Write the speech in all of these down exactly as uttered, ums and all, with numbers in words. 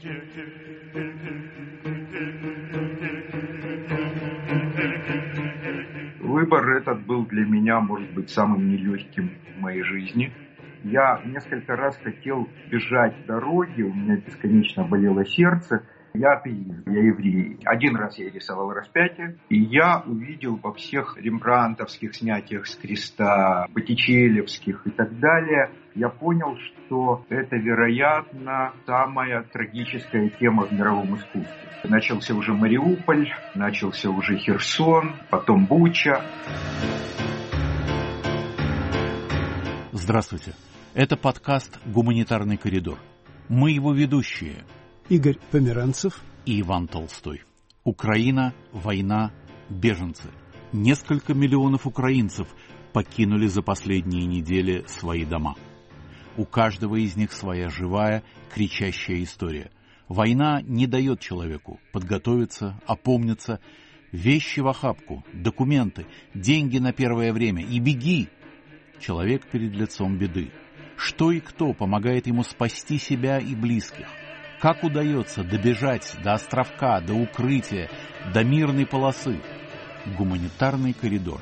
Выбор этот был для меня, может быть, самым нелегким в моей жизни. Я несколько раз хотел бежать дороги, у меня бесконечно болело сердце. Я атеист, я еврей. Один раз я рисовал распятие, и я увидел во всех рембрандтовских снятиях с креста, боттичеллевских и так далее, я понял, что это, вероятно, самая трагическая тема в мировом искусстве. Начался уже Мариуполь, начался уже Херсон, потом Буча. Здравствуйте. Это подкаст «Гуманитарный коридор». Мы его ведущие. Игорь Померанцев и Иван Толстой. Украина, война, беженцы. Несколько миллионов украинцев покинули за последние недели свои дома. У каждого из них своя живая, кричащая история. Война не дает человеку подготовиться, опомниться. Вещи в охапку, документы, деньги на первое время и беги. Человек перед лицом беды. Что и кто помогает ему спасти себя и близких? Как удается добежать до островка, до укрытия, до мирной полосы? Гуманитарный коридор.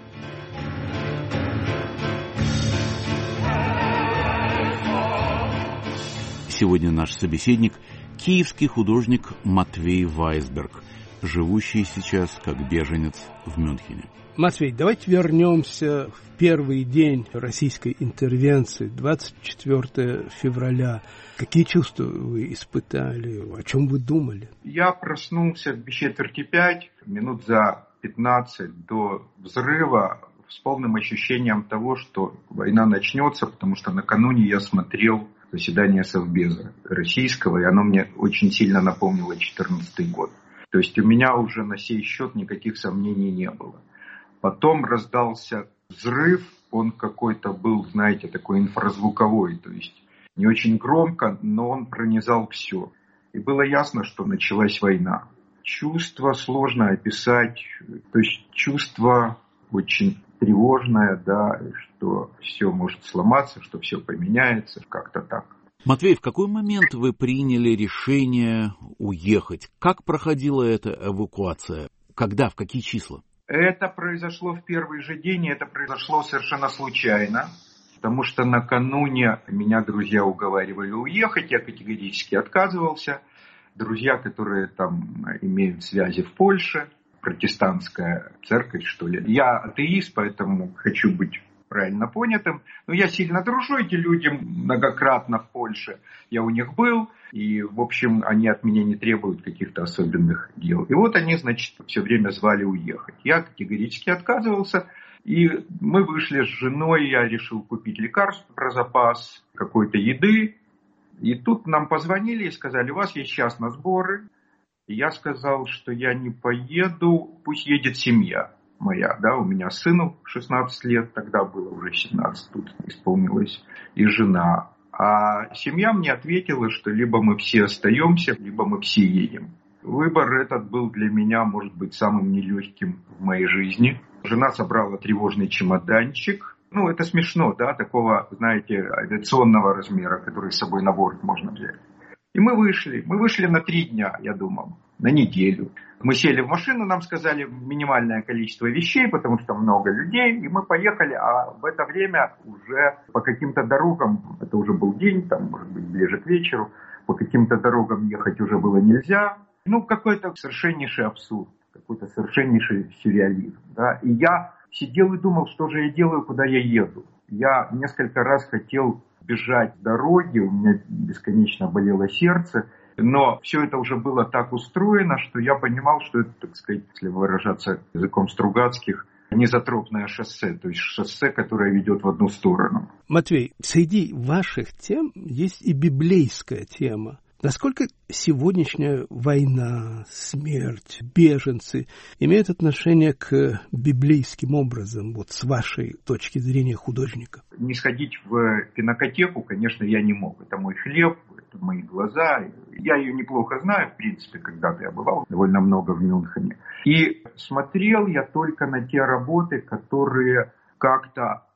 Сегодня наш собеседник – киевский художник Матвей Вайсберг, живущий сейчас как беженец в Мюнхене. Матвей, давайте вернемся в первый день российской интервенции, двадцать четвёртого февраля. Какие чувства вы испытали? О чем вы думали? Я проснулся в без четверти пять, минут за пятнадцать до взрыва, с полным ощущением того, что война начнется, потому что накануне я смотрел заседание Совбеза российского, и оно мне очень сильно напомнило четырнадцатый год. То есть у меня уже на сей счет никаких сомнений не было. Потом раздался взрыв, он какой-то был, знаете, такой инфразвуковой, то есть не очень громко, но он пронизал все. И было ясно, что началась война. Чувство сложно описать, то есть чувство очень тревожное, да, что все может сломаться, что все поменяется, как-то так. Матвей, в какой момент вы приняли решение уехать? Как проходила эта эвакуация? Когда, в какие числа? Это произошло в первый же день, и это произошло совершенно случайно, потому что накануне меня друзья уговаривали уехать, я категорически отказывался. Друзья, которые там имеют связи в Польше, протестантская церковь, что ли. Я атеист, поэтому хочу быть правильно понятым. Но я сильно дружу, эти люди многократно в Польше. Я у них был, и, в общем, они от меня не требуют каких-то особенных дел. И вот они, значит, все время звали уехать. Я категорически отказывался. И мы вышли с женой, я решил купить лекарств про запас, какой-то еды. И тут нам позвонили и сказали: у вас есть час на сборы. И я сказал, что я не поеду, пусть едет семья моя, да, у меня сыну шестнадцать лет, тогда было уже семнадцать, тут исполнилось, и жена. А семья мне ответила, что либо мы все остаемся, либо мы все едем. Выбор этот был для меня, может быть, самым нелегким в моей жизни. Жена собрала тревожный чемоданчик. Ну, это смешно, да, такого, знаете, авиационного размера, который с собой на борт можно взять. И мы вышли. Мы вышли на три дня, я думал, на неделю. Мы сели в машину, нам сказали минимальное количество вещей, потому что много людей, и мы поехали, а в это время уже по каким-то дорогам, это уже был день, там, может быть, ближе к вечеру, по каким-то дорогам ехать уже было нельзя. Ну, какой-то совершеннейший абсурд, какой-то совершеннейший сюрреализм, да. И я сидел и думал, что же я делаю, куда я еду. Я несколько раз хотел бежать с дороги, у меня бесконечно болело сердце. Но все это уже было так устроено, что я понимал, что это, так сказать, если выражаться языком Стругацких, низотропное шоссе, то есть шоссе, которое ведет в одну сторону. Матвей, среди ваших тем есть и библейская тема. Насколько сегодняшняя война, смерть, беженцы имеют отношение к библейским образам, вот с вашей точки зрения художника? Не сходить в пинакотеку, конечно, я не мог. Это мой хлеб, это мои глаза. Я ее неплохо знаю, в принципе, когда-то я бывал довольно много в Мюнхене. И смотрел я только на те работы, которые как-то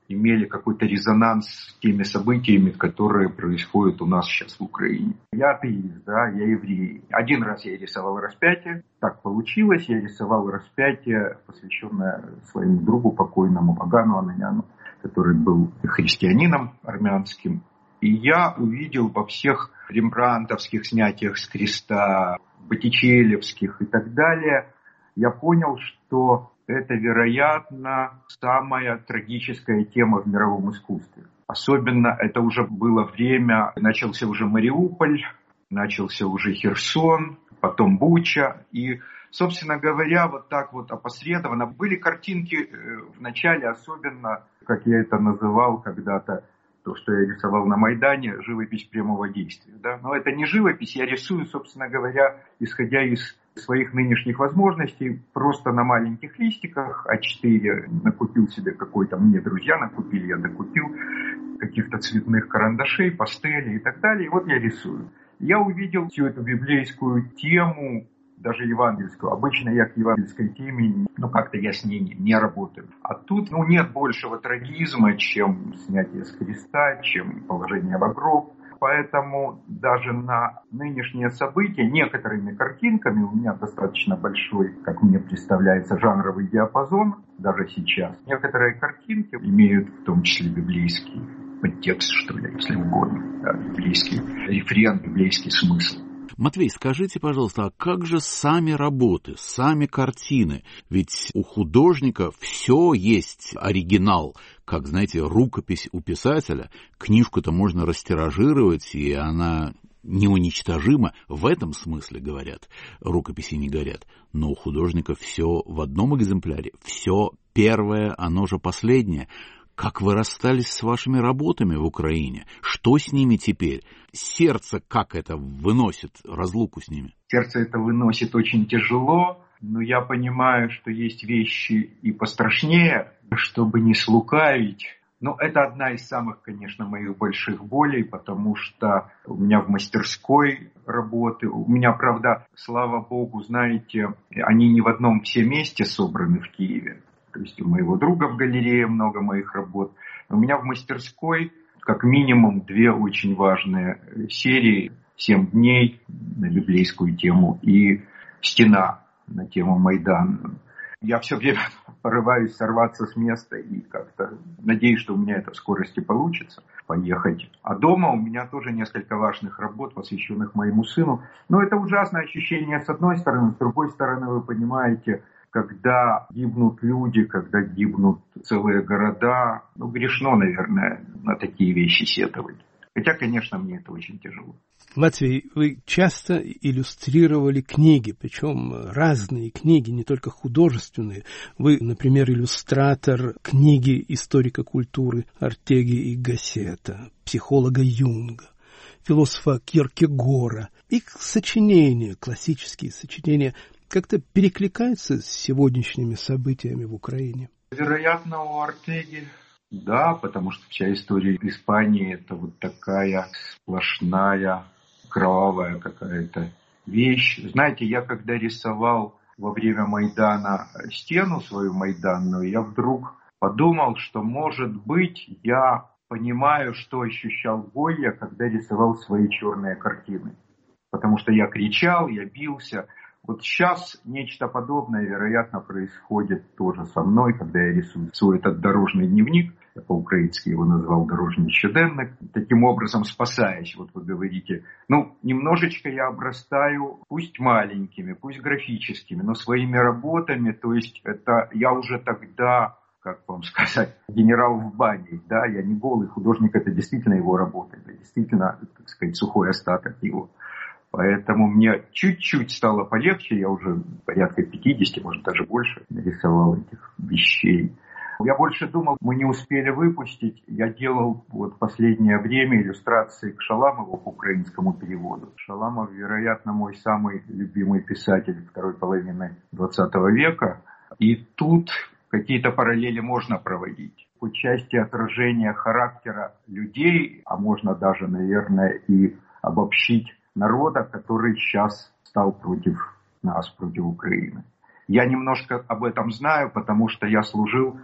имели какой-то резонанс с теми событиями, которые происходят у нас сейчас в Украине. Я атеист, да, я еврей. Один раз я рисовал распятие, так получилось, я рисовал распятие, посвященное своему другу, покойному Агану Ананяну, который был христианином армянским. И я увидел во всех рембрандтовских снятиях с креста, боттичеллевских и так далее, я понял, что это, вероятно, самая трагическая тема в мировом искусстве. Особенно это уже было время, начался уже Мариуполь, начался уже Херсон, потом Буча. И, собственно говоря, вот так вот опосредованно были картинки в начале, особенно, как я это называл когда-то, то, что я рисовал на Майдане, живопись прямого действия. Да? Но это не живопись, я рисую, собственно говоря, исходя из своих нынешних возможностей, просто на маленьких листиках а четыре накупил себе какой-то, мне друзья накупили, я докупил каких-то цветных карандашей, пастелей и так далее. И вот я рисую. Я увидел всю эту библейскую тему, даже евангельскую. Обычно я к евангельской теме, ну как-то я с ней не, не работаю. А тут, ну, нет большего трагизма, чем снятие с креста, чем положение в гроб. Поэтому даже на нынешние события некоторыми картинками, у меня достаточно большой, как мне представляется, жанровый диапазон, даже сейчас, некоторые картинки имеют в том числе библейский подтекст, что ли, если угодно, да, библейский рефрен, библейский смысл. Матвей, скажите, пожалуйста, а как же сами работы, сами картины? Ведь у художника все есть оригинал. Как, знаете, рукопись у писателя. Книжку-то можно растиражировать, и она неуничтожима. В этом смысле, говорят, рукописи не горят. Но у художника все в одном экземпляре. Все первое, оно же последнее. Как вы расстались с вашими работами в Украине? Что с ними теперь? Сердце как это выносит разлуку с ними? Сердце это выносит очень тяжело, но я понимаю, что есть вещи и пострашнее, чтобы не слукавить. Но это одна из самых, конечно, моих больших болей, потому что у меня в мастерской работы, у меня, правда, слава богу, знаете, они не в одном все месте собраны в Киеве. То есть у моего друга в галерее много моих работ. У меня в мастерской как минимум две очень важные серии. «Семь дней» на библейскую тему и «Стена» на тему Майдана. Я все время порываюсь сорваться с места и как-то надеюсь, что у меня это в скорости получится поехать. А дома у меня тоже несколько важных работ, посвященных моему сыну. Но это ужасное ощущение с одной стороны. С другой стороны, вы понимаете, когда гибнут люди, когда гибнут целые города, ну, грешно, наверное, на такие вещи сетовать. Хотя, конечно, мне это очень тяжело. Матвей, вы часто иллюстрировали книги, причем разные книги, не только художественные. Вы, например, иллюстратор книги историка культуры Ортеги и Гассета, психолога Юнга, философа Киркегора. Их сочинения, классические сочинения, как-то перекликаются с сегодняшними событиями в Украине? Вероятно, у Ортеги, да, потому что вся история Испании это вот такая сплошная, кровавая какая-то вещь. Знаете, я когда рисовал во время Майдана стену свою майданную, я вдруг подумал, что, может быть, я понимаю, что ощущал Гойя, когда рисовал свои черные картины. Потому что я кричал, я бился. Вот сейчас нечто подобное, вероятно, происходит тоже со мной, когда я рисую свой этот дорожный дневник, я по-украински его назвал «Дорожный щоденник», таким образом спасаясь, вот вы говорите, ну, немножечко я обрастаю, пусть маленькими, пусть графическими, но своими работами, то есть это я уже тогда, как вам сказать, генерал в бане, да, я не голый художник, это действительно его работа, это действительно, так сказать, сухой остаток его. Поэтому мне чуть-чуть стало полегче, я уже порядка пятьдесят, может даже больше, нарисовал этих вещей. Я больше думал, мы не успели выпустить. Я делал вот последнее время иллюстрации к Шаламову по украинскому переводу. Шаламов, вероятно, мой самый любимый писатель второй половины двадцатого века. И тут какие-то параллели можно проводить. По части отражения характера людей, а можно даже, наверное, и обобщить народа, который сейчас стал против нас, против Украины. Я немножко об этом знаю, потому что я служил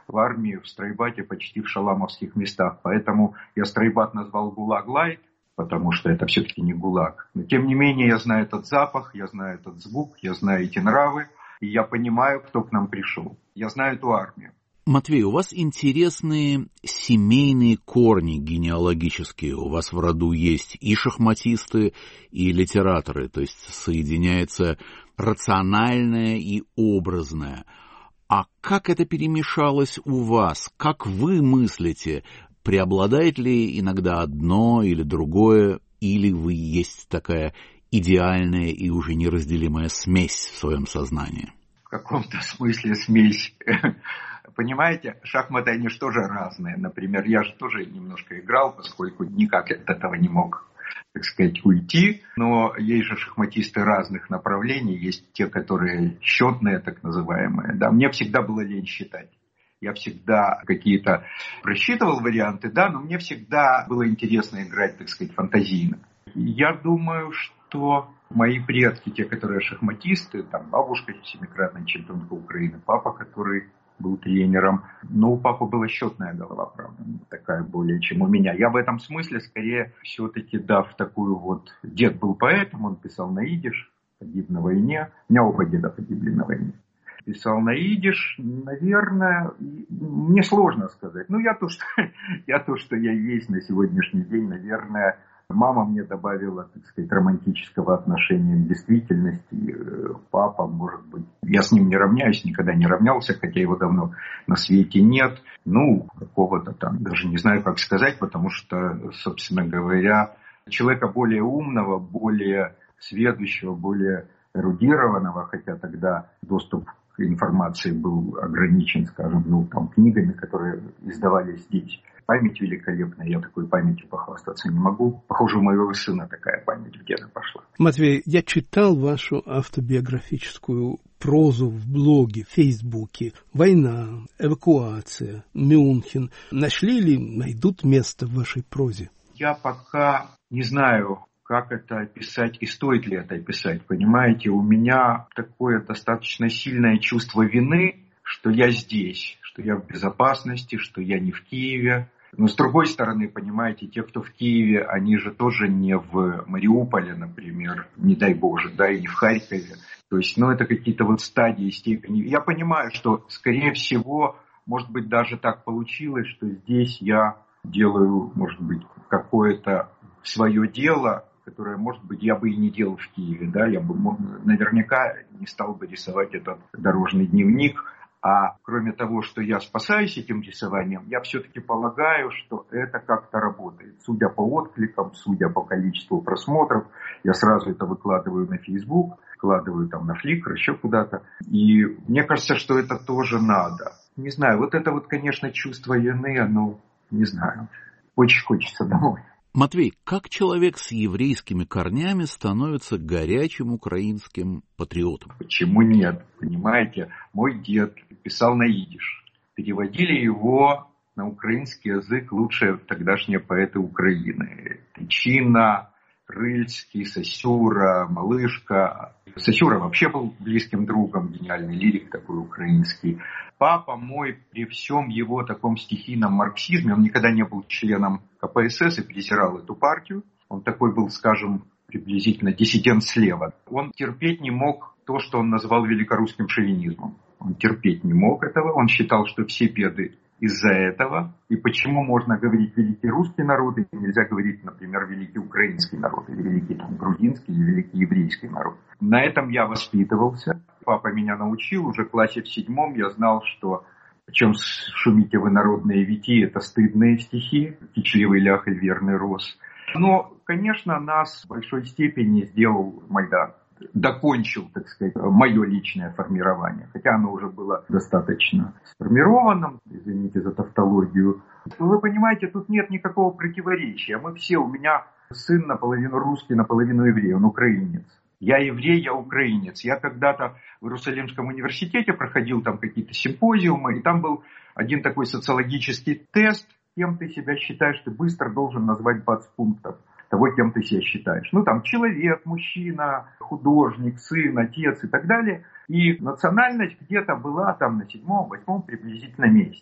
в армии, в стройбате почти в шаламовских местах. Поэтому я стройбат назвал ГУЛАГ-лайт, потому что это все-таки не ГУЛАГ. Но тем не менее я знаю этот запах, я знаю этот звук, я знаю эти нравы, и я понимаю, кто к нам пришел. Я знаю эту армию. Матвей, у вас интересные семейные корни генеалогические. У вас в роду есть и шахматисты, и литераторы. То есть соединяется рациональное и образное. А как это перемешалось у вас? Как вы мыслите? Преобладает ли иногда одно или другое? Или вы есть такая идеальная и уже неразделимая смесь в своем сознании? В каком-то смысле смесь. Понимаете, шахматы, они же тоже разные. Например, я же тоже немножко играл, поскольку никак от этого не мог, так сказать, уйти. Но есть же шахматисты разных направлений. Есть те, которые счетные, так называемые. Да, мне всегда было лень считать. Я всегда какие-то просчитывал варианты, да, но мне всегда было интересно играть, так сказать, фантазийно. Я думаю, что мои предки, те, которые шахматисты, там бабушка семикратная чемпионка Украины, папа, который был тренером. Но у папы была счетная голова, правда, такая более, чем у меня. Я в этом смысле скорее все-таки, да, в такую вот... Дед был поэтом, он писал на идиш, погиб на войне. У меня оба деда погибли на войне. Писал на идиш, наверное, мне сложно сказать. Ну, я то, что я, то, что я есть на сегодняшний день, наверное... Мама мне добавила, так сказать, романтического отношения к действительности. Папа, может быть, я с ним не равняюсь, никогда не равнялся, хотя его давно на свете нет. Ну, какого-то там, даже не знаю, как сказать, потому что, собственно говоря, человека более умного, более сведущего, более эрудированного, хотя тогда доступ к информации был ограничен, скажем, ну, там, книгами, которые издавались здесь. Память великолепная, я такой памятью похвастаться не могу. Похоже, у моего сына такая память в деда пошла. Матвей, я читал вашу автобиографическую прозу в блоге, в Фейсбуке. Война, эвакуация, Мюнхен. Нашли ли, найдут место в вашей прозе? Я пока не знаю, как это описать и стоит ли это описать. Понимаете, у меня такое достаточно сильное чувство вины, что я здесь, что я в безопасности, что я не в Киеве. Но с другой стороны, понимаете, те, кто в Киеве, они же тоже не в Мариуполе, например, не дай Боже, да, и не в Харькове. То есть, ну, это какие-то вот стадии, степени. Я понимаю, что, скорее всего, может быть, даже так получилось, что здесь я делаю, может быть, какое-то свое дело, которое, может быть, я бы и не делал в Киеве, да, я бы наверняка не стал бы рисовать этот дорожный дневник. А кроме того, что я спасаюсь этим рисованием, я все-таки полагаю, что это как-то работает. Судя по откликам, судя по количеству просмотров, я сразу это выкладываю на Facebook, выкладываю там на Flickr, еще куда-то. И мне кажется, что это тоже надо. Не знаю, вот это вот, конечно, чувство вины, оно, не знаю, очень хочется домой. Матвей, как человек с еврейскими корнями становится горячим украинским патриотом? Почему нет? Понимаете, мой дед писал на идиш. Переводили его на украинский язык лучшие тогдашние поэты Украины. Тичина, Рыльский, Сосюра, Малышка. Сосюра вообще был близким другом, гениальный лирик такой украинский. Папа мой при всем его таком стихийном марксизме, он никогда не был членом ка пэ эс эс и презирал эту партию. Он такой был, скажем, приблизительно диссидент слева. Он терпеть не мог то, что он назвал великорусским шовинизмом. Он терпеть не мог этого. Он считал, что все беды из-за этого. И почему можно говорить великий русский народ, и нельзя говорить, например, великий украинский народ, или великий там, грузинский, или великий еврейский народ. На этом я воспитывался. Папа меня научил. Уже в классе в седьмом я знал, что «Чем шумите вы, народные вити» — это стыдные стихи. «Кичливый лях и верный рос». Но, конечно, нас в большой степени сделал Майдан. Докончил, так сказать, мое личное формирование. Хотя оно уже было достаточно сформированным, извините за тавтологию. Вы понимаете, тут нет никакого противоречия. Мы все, у меня сын наполовину русский, наполовину еврей, он украинец. Я еврей, я украинец. Я когда-то в Иерусалимском университете проходил там какие-то симпозиумы, и там был один такой социологический тест, кем ты себя считаешь, ты быстро должен назвать двадцать пунктов того, кем ты себя считаешь. Ну, там, человек, мужчина, художник, сын, отец и так далее. И национальность где-то была там на седьмом, восьмом приблизительно месте.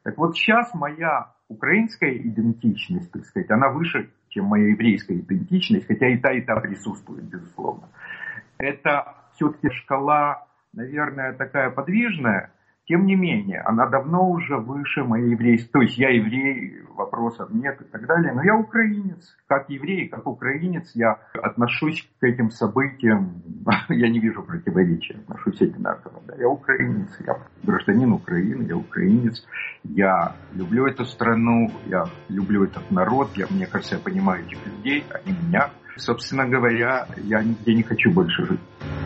Так вот сейчас моя украинская идентичность, так сказать, она выше, чем моя еврейская идентичность, хотя и та, и та присутствует, безусловно. Это все-таки шкала, наверное, такая подвижная, тем не менее, она давно уже выше моей еврейской. То есть я еврей, вопросов нет и так далее, но я украинец. Как еврей, как украинец я отношусь к этим событиям, я не вижу противоречия, отношусь одинаково. Да. Я украинец, я гражданин Украины, я украинец. Я люблю эту страну, я люблю этот народ, я, мне кажется, я понимаю этих людей, они меня. Собственно говоря, я нигде не хочу больше жить.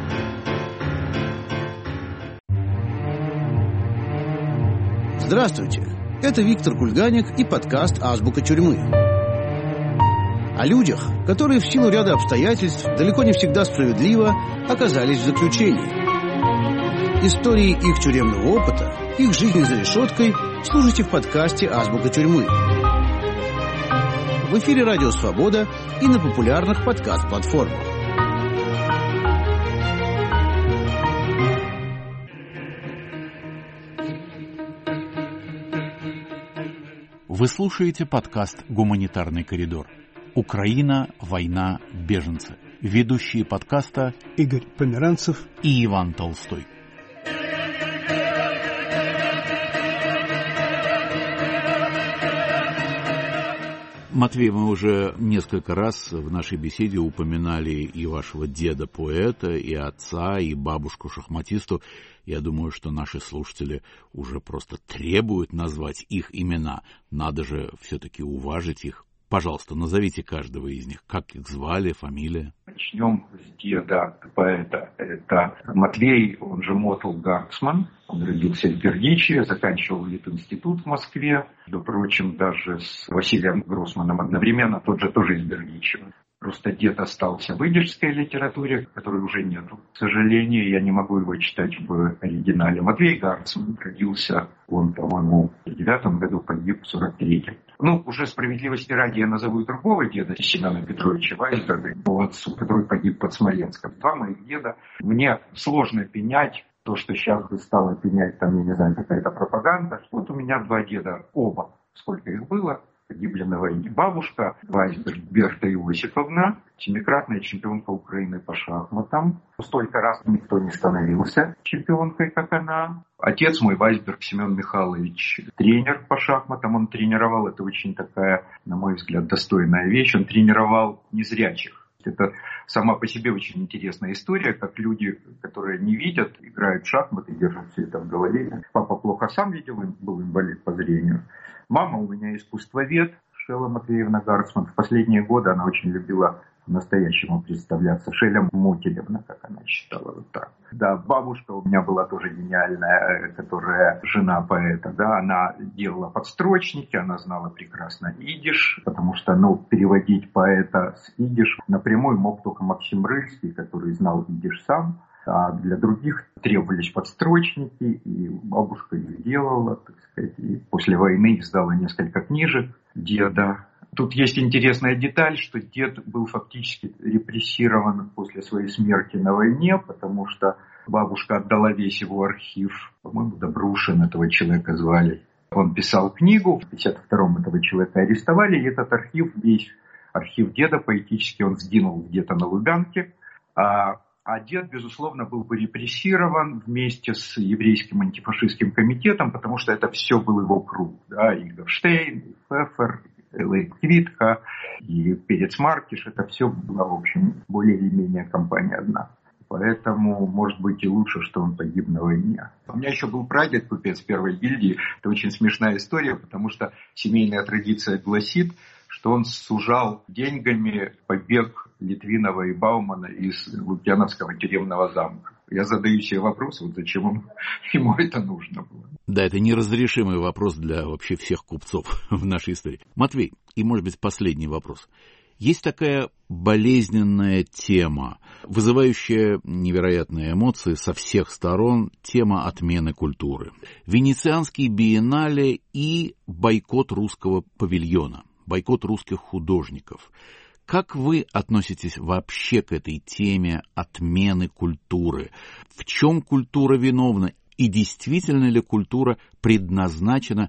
Здравствуйте, это Виктор Кульганик и подкаст «Азбука тюрьмы». О людях, которые в силу ряда обстоятельств, далеко не всегда справедливо, оказались в заключении. Истории их тюремного опыта, их жизни за решеткой слушайте в подкасте «Азбука тюрьмы». В эфире «Радио Свобода» и на популярных подкаст-платформах. Вы слушаете подкаст «Гуманитарный коридор». Украина, война, беженцы. Ведущие подкаста Игорь Померанцев и Иван Толстой. Матвей, мы уже несколько раз в нашей беседе упоминали и вашего деда-поэта, и отца, и бабушку-шахматисту. Я думаю, что наши слушатели уже просто требуют назвать их имена. Надо же все-таки уважить их. Пожалуйста, назовите каждого из них. Как их звали, фамилия? Начнем с деда поэта. Это Матвей, он же Мотл Гарцман. Он родился в Бердичеве, заканчивал Литинститут в Москве. Между прочим, даже с Василием Гроссманом одновременно, тот же тоже из Бердичева. Просто дед остался в идишской литературе, которой уже нету. К сожалению, я не могу его читать в оригинале. Матвей Гарцман родился, он, по-моему, в девятом году, погиб в сорок третьем. Ну, уже справедливости ради я назову и другого деда, Семена Петровича Вайсберга, его отцу, который погиб под Смоленском. Два моих деда. Мне сложно пенять то, что сейчас бы стало пенять, там, я не знаю, какая-то пропаганда. Вот у меня два деда, оба, сколько их было, погибли на войне. Бабушка Вайсберг Берта Иосифовна, семикратная чемпионка Украины по шахматам. Столько раз никто не становился чемпионкой, как она. Отец мой, Вайсберг Семен Михайлович, тренер по шахматам. Он тренировал, это очень такая, на мой взгляд, достойная вещь. Он тренировал незрячих. Это сама по себе очень интересная история, как люди, которые не видят, играют в шахматы, держат все это в голове. Папа плохо сам видел, был инвалид по зрению. Мама у меня искусствовед, Шелла Матвеевна Гарцман. В последние годы она очень любила по-настоящему представляться. Шеля Мутилевна, как она считала, вот так. Да, бабушка у меня была тоже гениальная, которая жена поэта, да, она делала подстрочники, она знала прекрасно идиш, потому что, ну, переводить поэта с идиш напрямую мог только Максим Рыльский, который знал идиш сам. А для других требовались подстрочники, и бабушка их делала, так сказать, и после войны издала несколько книжек деда. Тут есть интересная деталь, что дед был фактически репрессирован после своей смерти на войне, потому что бабушка отдала весь его архив, по-моему, Добрушин этого человека звали. Он писал книгу, в пятьдесят втором этого человека арестовали, и этот архив, весь архив деда поэтически он сдвинул где-то на Лубянке. А А дед, безусловно, был бы репрессирован вместе с еврейским антифашистским комитетом, потому что это все был его круг. Да, и Гофштейн, и Пфеффер, и Лейб Квитка, и Перец Маркиш. Это все была, в общем, более или менее компания одна. Поэтому, может быть, и лучше, что он погиб на войне. У меня еще был прадед, купец первой гильдии. Это очень смешная история, потому что семейная традиция гласит, что он сужал деньгами побег Литвинова и Баумана из Лукьяновского тюремного замка. Я задаю себе вопрос, вот зачем он, ему это нужно было. Да, это неразрешимый вопрос для вообще всех купцов в нашей истории. Матвей, и, может быть, последний вопрос. Есть такая болезненная тема, вызывающая невероятные эмоции со всех сторон, тема отмены культуры. Венецианский биеннале и бойкот русского павильона, бойкот русских художников. Как вы относитесь вообще к этой теме отмены культуры? В чем культура виновна? И действительно ли культура предназначена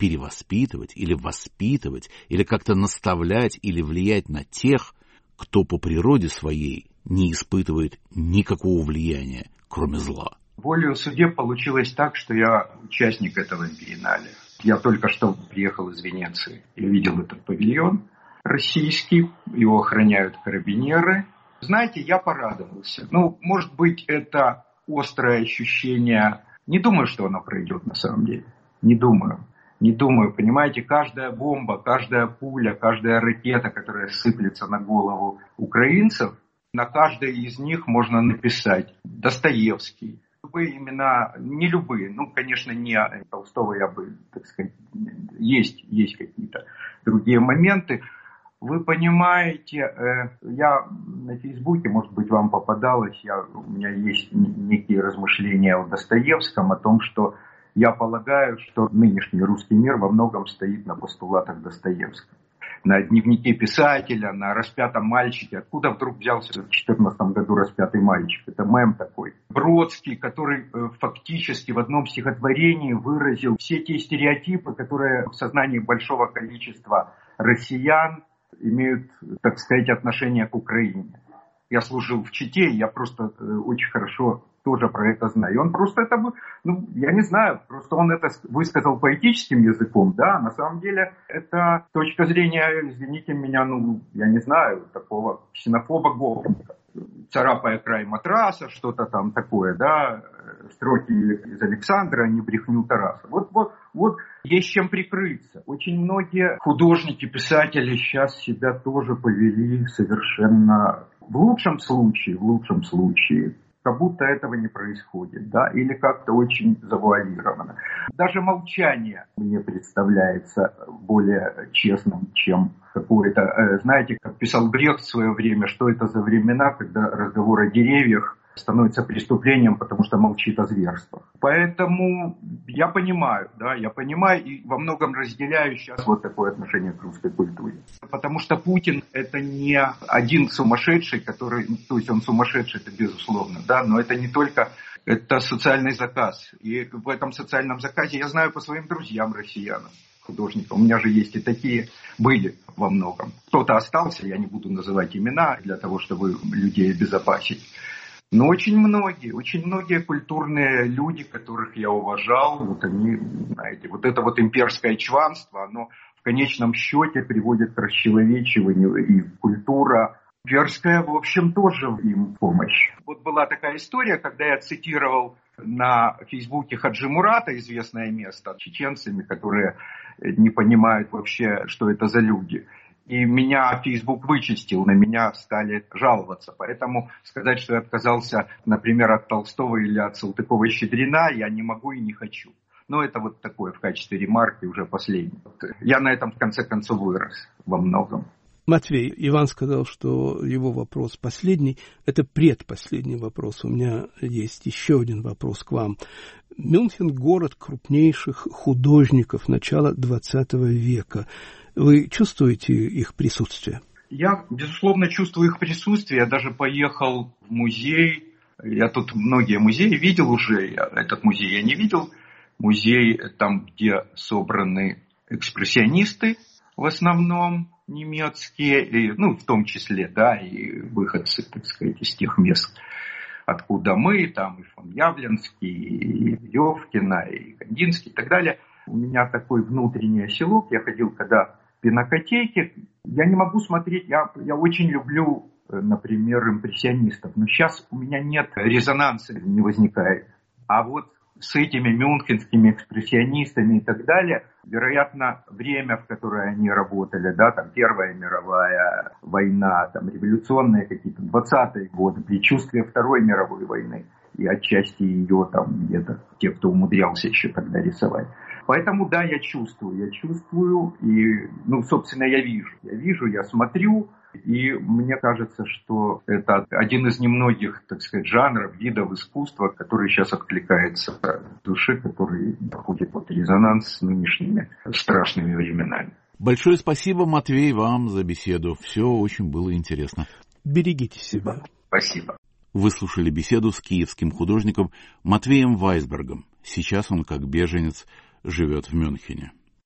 перевоспитывать или воспитывать, или как-то наставлять или влиять на тех, кто по природе своей не испытывает никакого влияния, кроме зла. Волею судеб получилось так, что я участник этого биеннале. Я только что приехал из Венеции и видел этот павильон российский, его охраняют карабинеры. Знаете, я порадовался. Ну, может быть, это острое ощущение. Не думаю, что оно пройдет на самом деле. Не думаю. Не думаю. Понимаете, каждая бомба, каждая пуля, каждая ракета, которая сыплется на голову украинцев, на каждой из них можно написать Достоевский. Любые имена, не любые, ну, конечно, не Толстого, я бы, так сказать, есть, есть какие-то другие моменты. Вы понимаете, я на Фейсбуке, может быть, вам попадалось, я, у меня есть некие размышления о Достоевском, о том, что я полагаю, что нынешний русский мир во многом стоит на постулатах Достоевского. На дневнике писателя, на распятом мальчике. Откуда вдруг взялся в две тысячи четырнадцатом году распятый мальчик? Это мем такой. Бродский, который э, фактически в одном стихотворении выразил все те стереотипы, которые в сознании большого количества россиян имеют, так сказать, отношение к Украине. Я служил в Чите, я просто э, очень хорошо тоже про это знаю. И он просто это, ну, я не знаю, просто он это высказал поэтическим языком, да, на самом деле это с точки зрения, извините меня, ну, я не знаю, такого ксенофоба-гопника. Царапая край матраса, что-то там такое, да, строки из Александра, не брехню Тараса. Вот, вот, вот есть чем прикрыться. Очень многие художники, писатели сейчас себя тоже повели совершенно, в лучшем случае, в лучшем случае, как будто этого не происходит, да, или как-то очень завуалировано. Даже молчание мне представляется более честным, чем какое-то, знаете, как писал Брехт в свое время, что это за времена, когда разговор о деревьях становится преступлением, потому что молчит о зверствах. Поэтому я понимаю, да, я понимаю и во многом разделяю сейчас вот такое отношение к русской культуре. Потому что Путин это не один сумасшедший, который, то есть он сумасшедший, это безусловно, да, но это не только, это социальный заказ. И в этом социальном заказе я знаю по своим друзьям россиянам, художникам. У меня же есть и такие, были во многом. Кто-то остался, я не буду называть имена, для того, чтобы людей обезопасить. Но очень многие, очень многие культурные люди, которых я уважал, вот они, знаете, вот это вот имперское чванство, оно в конечном счете приводит к расчеловечиванию, и культура имперская, в общем, тоже им в помощь. Вот была такая история, когда я цитировал на Фейсбуке Хаджи Мурата, известное место, чеченцами, которые не понимают вообще, что это за люди. И меня Facebook вычистил, на меня стали жаловаться. Поэтому сказать, что я отказался, например, от Толстого или от Салтыкова-Щедрина, я не могу и не хочу. Но это вот такое в качестве ремарки уже последнее. Я на этом в конце концов вырос во многом. Матвей, Иван сказал, что его вопрос последний. Это предпоследний вопрос. У меня есть еще один вопрос к вам. Мюнхен – город крупнейших художников начала двадцатого века. Вы чувствуете их присутствие? Я, безусловно, чувствую их присутствие. Я даже поехал в музей. Я тут многие музеи видел уже. Этот музей я не видел. Музей там, где собраны экспрессионисты в основном немецкие, и, ну, в том числе, да, и выходцы, так сказать, из тех мест, откуда мы, там и фон Явленский, и Левкина, и Кандинский и так далее. У меня такой внутренний оселок. Я ходил когда в пинокотеке. Я не могу смотреть, я, я очень люблю, например, импрессионистов, но сейчас у меня нет резонанса, не возникает. А вот с этими мюнхенскими экспрессионистами и так далее, вероятно, время, в которое они работали, да, там Первая мировая война, там революционные какие-то двадцатые годы, предчувствие Второй мировой войны и отчасти ее там где-то те, кто умудрялся еще тогда рисовать. Поэтому, да, я чувствую, я чувствую, и, ну, собственно, я вижу. Я вижу, я смотрю, и мне кажется, что это один из немногих, так сказать, жанров, видов искусства, который сейчас откликается в душе, который находит вот резонанс с нынешними страшными временами. Большое спасибо, Матвей, вам за беседу. Все очень было интересно. Берегите себя. Спасибо. Вы слушали беседу с киевским художником Матвеем Вайсбергом. Сейчас он, как беженец, живет в Мюнхене.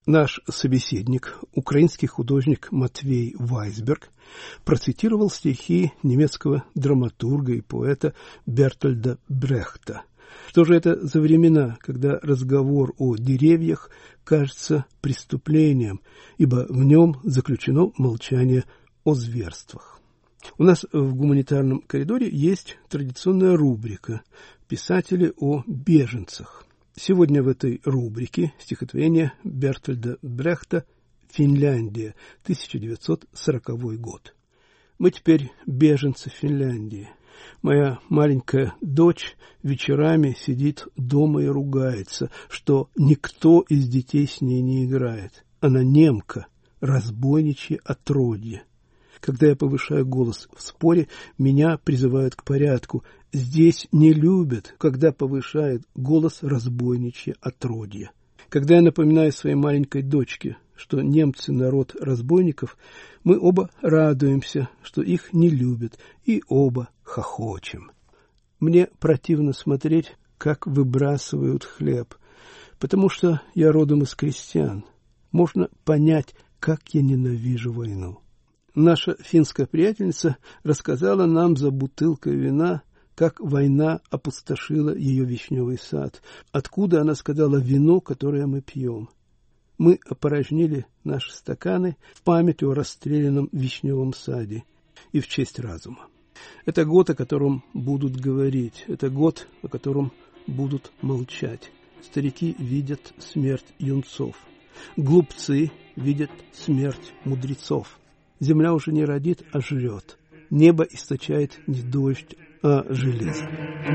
Наш собеседник, украинский художник Матвей Вайсберг, процитировал стихи немецкого драматурга и поэта Бертольда Брехта. Что же это за времена, когда разговор о деревьях кажется преступлением, ибо в нем заключено молчание о зверствах? У нас в гуманитарном коридоре есть традиционная рубрика «Писатели о беженцах». Сегодня в этой рубрике стихотворение Бертольда Брехта «Финляндия», тысяча девятьсот сороковой год. Мы теперь беженцы Финляндии. Моя маленькая дочь вечерами сидит дома и ругается, что никто из детей с ней не играет. Она немка, разбойничье отродье. Когда я повышаю голос в споре, меня призывают к порядку. Здесь не любят, когда повышает голос разбойничье отродье. Когда я напоминаю своей маленькой дочке, что немцы народ разбойников, мы оба радуемся, что их не любят, и оба хохочем. Мне противно смотреть, как выбрасывают хлеб, потому что я родом из крестьян. Можно понять, как я ненавижу войну. Наша финская приятельница рассказала нам за бутылкой вина, как война опустошила ее вишневый сад. Откуда, она сказала, вино, которое мы пьем. Мы опорожнили наши стаканы в память о расстрелянном вишневом саде и в честь разума. Это год, о котором будут говорить, это год, о котором будут молчать. Старики видят смерть юнцов, глупцы видят смерть мудрецов. Земля уже не родит, а жрет. Небо источает не дождь, а железо.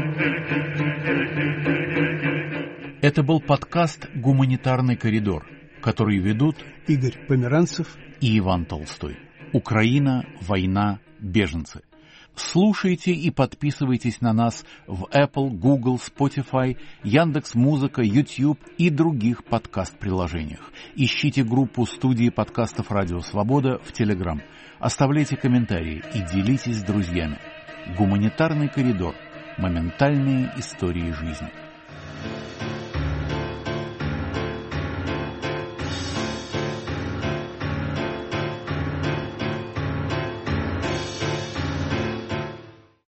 Это был подкаст «Гуманитарный коридор», который ведут Игорь Померанцев и Иван Толстой. Украина, война, беженцы. Слушайте и подписывайтесь на нас в Apple, Google, Spotify, Яндекс.Музыка, YouTube и других подкаст-приложениях. Ищите группу студии подкастов «Радио Свобода» в Telegram. Оставляйте комментарии и делитесь с друзьями. Гуманитарный коридор. Моментальные истории жизни.